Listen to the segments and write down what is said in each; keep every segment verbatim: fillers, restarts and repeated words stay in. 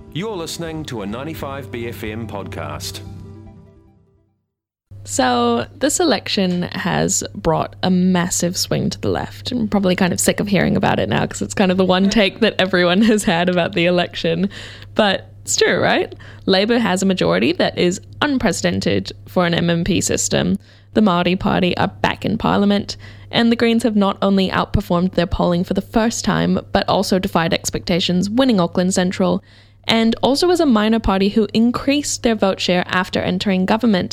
You're listening to a ninety-five B F M podcast. So this election has brought a massive swing to the left. I'm probably kind of sick of hearing about it now because it's kind of the one take that everyone has had about the election. But it's true, right? Labour has a majority that is unprecedented for an M M P system. The Māori Party are back in Parliament, and the Greens have not only outperformed their polling for the first time, but also defied expectations, winning Auckland Central, and also as a minor party who increased their vote share after entering government.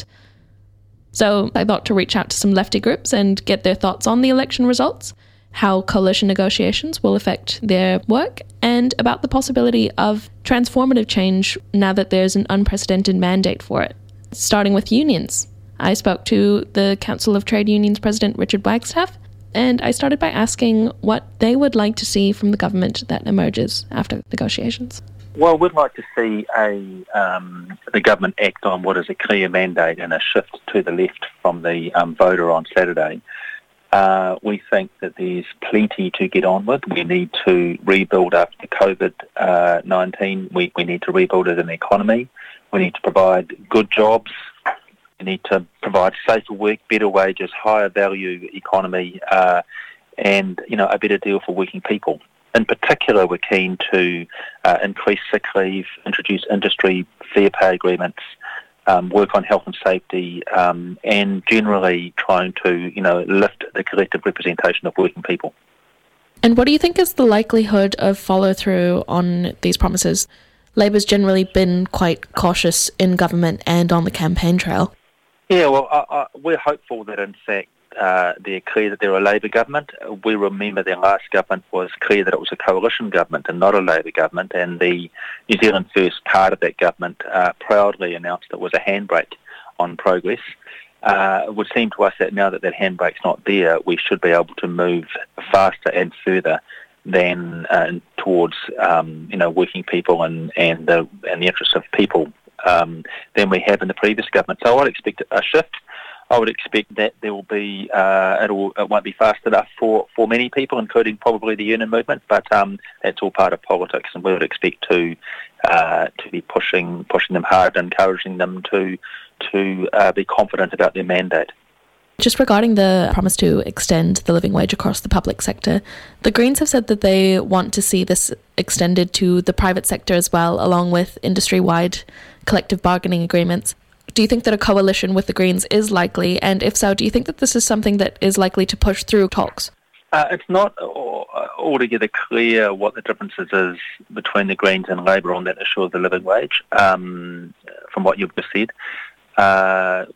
So I thought to reach out to some lefty groups and get their thoughts on the election results, how coalition negotiations will affect their work, and about the possibility of transformative change now that there's an unprecedented mandate for it. Starting with unions. I spoke to the Council of Trade Unions President Richard Wagstaff, and I started by asking what they would like to see from the government that emerges after negotiations. Well, we'd like to see a um, the government act on what is a clear mandate and a shift to the left from the um, voter on Saturday. Uh, we think that there's plenty to get on with. We need to rebuild after COVID nineteen. We, we need to rebuild as an economy. We need to provide good jobs. We need to provide safer work, better wages, higher value economy, uh, and you know a better deal for working people. In particular, we're keen to uh, increase sick leave, introduce industry fair pay agreements, um, work on health and safety, um, and generally trying to, you know, lift the collective representation of working people. And what do you think is the likelihood of follow-through on these promises? Labour's generally been quite cautious in government and on the campaign trail. Yeah, well, I, I, we're hopeful that, in fact, Uh, they're clear that they're a Labour government. We remember their last government was clear that it was a coalition government and not a Labour government, and the New Zealand First part of that government uh, proudly announced it was a handbrake on progress. Uh, it would seem to us that now that that handbrake's not there, we should be able to move faster and further than uh, towards um, you know working people and and the and the interests of people um, than we have in the previous government. So I'd expect a shift. I would expect that there will be, uh, it'll, it won't be fast enough for, for many people, including probably the union movement, but um, that's all part of politics, and we would expect to uh, to be pushing pushing them hard, encouraging them to to uh, be confident about their mandate. Just regarding the promise to extend the living wage across the public sector, the Greens have said that they want to see this extended to the private sector as well, along with industry-wide collective bargaining agreements. Do you think that a coalition with the Greens is likely? And if so, do you think that this is something that is likely to push through talks? Uh, it's not altogether clear what the differences is between the Greens and Labour on that issue of the living wage, um, from what you've just said. Uh,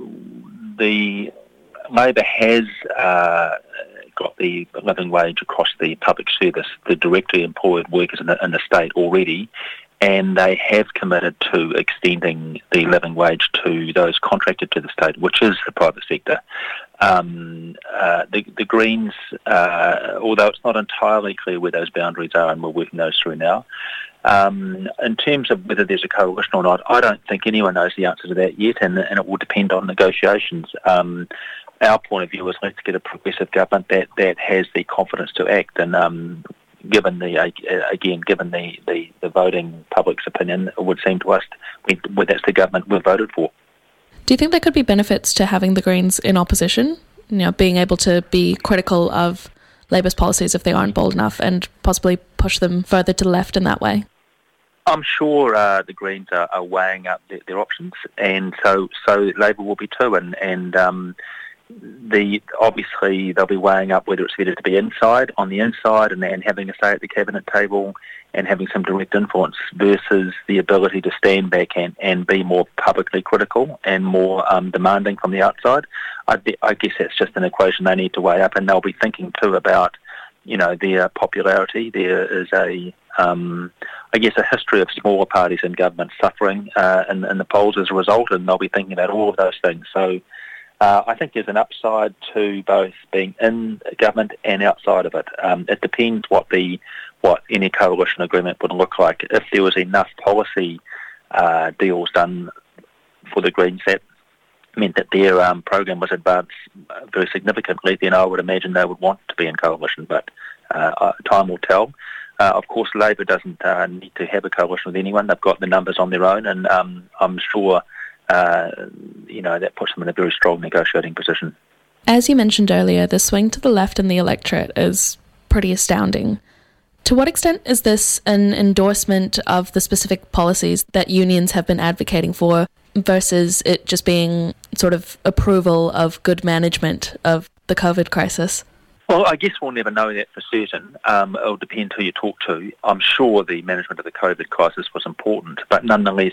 the Labour has uh, got the living wage across the public service, the directly employed workers in the, in the state already, and they have committed to extending the living wage to those contracted to the state, which is the private sector. Um, uh, the, the Greens, uh, although it's not entirely clear where those boundaries are, and we're working those through now, um, in terms of whether there's a coalition or not, I don't think anyone knows the answer to that yet, and, and it will depend on negotiations. Um, our point of view is let's get a progressive government that, that has the confidence to act, and um, given the again, given the, the, the voting public's opinion, it would seem to us we, that's the government we voted for. Do you think there could be benefits to having the Greens in opposition? You know, being able to be critical of Labour's policies if they aren't bold enough, and possibly push them further to the left in that way? I'm sure uh, the Greens are, are weighing up their, their options, and so so Labour will be too, and and. Um, The obviously they'll be weighing up whether it's better to be inside, on the inside, and, and having a say at the cabinet table and having some direct influence versus the ability to stand back and, and be more publicly critical and more um, demanding from the outside. I, I guess that's just an equation they need to weigh up, and they'll be thinking too about, you know, their popularity. There is a, um, I guess, a history of smaller parties in government suffering uh, in, in the polls as a result, and they'll be thinking about all of those things. So. Uh, I think there's an upside to both being in government and outside of it. Um, it depends what the what any coalition agreement would look like. If there was enough policy uh, deals done for the Greens that meant that their um, program was advanced very significantly, then I would imagine they would want to be in coalition. But uh, time will tell. Uh, of course, Labor doesn't uh, need to have a coalition with anyone. They've got the numbers on their own, and um, I'm sure uh, you know that puts them in a very strong negotiating position. As you mentioned earlier, the swing to the left in the electorate is pretty astounding. To what extent is this an endorsement of the specific policies that unions have been advocating for versus it just being sort of approval of good management of the COVID crisis? Well, I guess we'll never know that for certain. Um, it'll depend who you talk to. I'm sure the management of the COVID crisis was important, but nonetheless,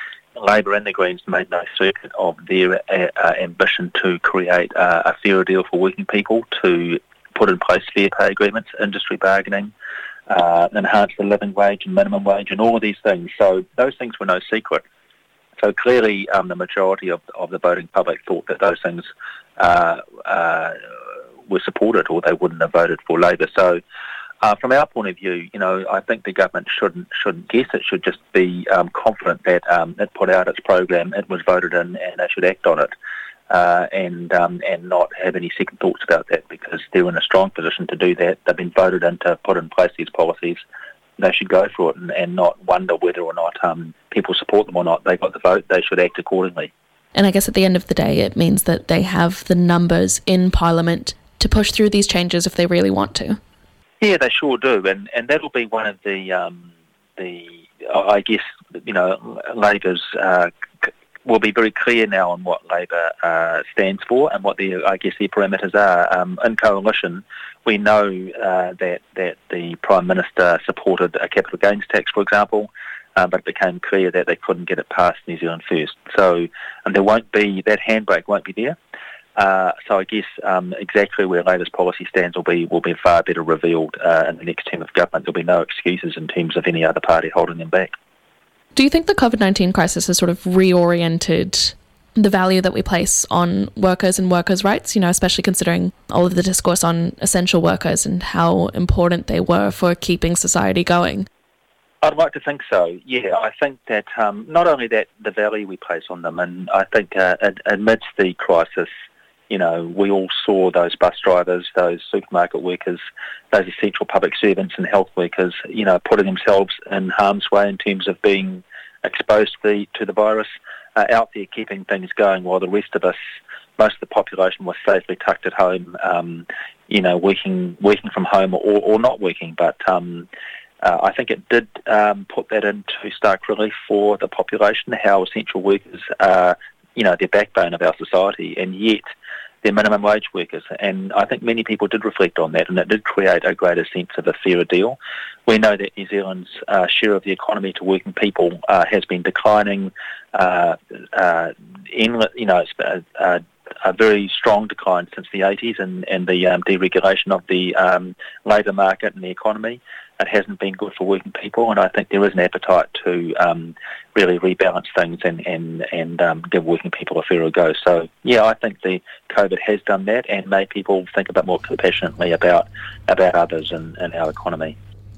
Labor and the Greens made no secret of their uh, uh, ambition to create uh, a fairer deal for working people, to put in place fair pay agreements, industry bargaining, uh, enhance the living wage and minimum wage, and all of these things. So those things were no secret. So clearly, um, the majority of, of the voting public thought that those things uh, uh, were supported, or they wouldn't have voted for Labor. So, uh, from our point of view, you know, I think the government shouldn't shouldn't guess. It should just be um, confident that um, it put out its program, it was voted in, and they should act on it, uh, and um, and not have any second thoughts about that, because they're in a strong position to do that. They've been voted in to put in place these policies. They should go for it and, and not wonder whether or not um, people support them or not. They got the vote. They should act accordingly. And I guess at the end of the day, it means that they have the numbers in Parliament to push through these changes if they really want to. Yeah, they sure do, and and that'll be one of the um, the I guess you know Labor's uh, will be very clear now on what Labor uh, stands for and what their I guess their parameters are. Um, in coalition, we know uh, that that the Prime Minister supported a capital gains tax, for example. Uh, but it became clear that they couldn't get it past New Zealand First. So, and there won't be, that handbrake won't be there. Uh, so I guess um, exactly where Labor's policy stands will be will be far better revealed uh, in the next term of government. There'll be no excuses in terms of any other party holding them back. Do you think the COVID nineteen crisis has sort of reoriented the value that we place on workers and workers' rights, you know, especially considering all of the discourse on essential workers and how important they were for keeping society going? I'd like to think so, yeah. I think that um, not only that, the value we place on them, and I think uh, amidst the crisis, you know, we all saw those bus drivers, those supermarket workers, those essential public servants and health workers, you know, putting themselves in harm's way in terms of being exposed to the, to the virus, uh, out there keeping things going while the rest of us, most of the population was safely tucked at home, um, you know, working working from home or, or not working, but... Um, Uh, I think it did um, put that into stark relief for the population, how essential workers are, you know, the backbone of our society, and yet they're minimum wage workers. And I think many people did reflect on that, and it did create a greater sense of a fairer deal. We know that New Zealand's uh, share of the economy to working people uh, has been declining. Uh, uh, in, you know, it's a, a, a very strong decline since the eighties, and, and the um, deregulation of the um, labour market and the economy. It hasn't been good for working people, and I think there is an appetite to um, really rebalance things and and and um, give working people a fairer go. So, yeah, I think the COVID has done that and made people think a bit more compassionately about about others and, and our economy.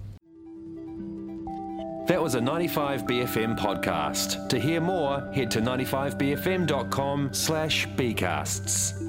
That was a ninety-five B F M podcast. To hear more, head to ninety-five b f m dot com slash b casts.